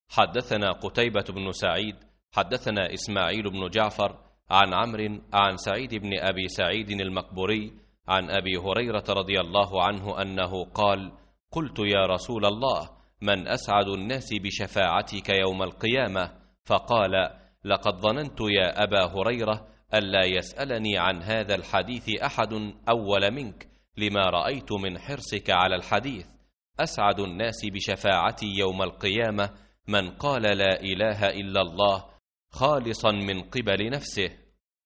حدثنا قتيبة بن سعيد حدثنا إسماعيل بن جعفر عن عمرو عن سعيد بن أبي سعيد المقبوري عن أبي هريرة رضي الله عنه أنه قال: قلت يا رسول الله، من أسعد الناس بشفاعتك يوم القيامة؟ فقال: لقد ظننت يا أبا هريرة ألا يسألني عن هذا الحديث أحد أول منك، لما رأيت من حرصك على الحديث. أسعد الناس بشفاعتي يوم القيامة من قال لا إله إلا الله خالصا من قبل نفسه.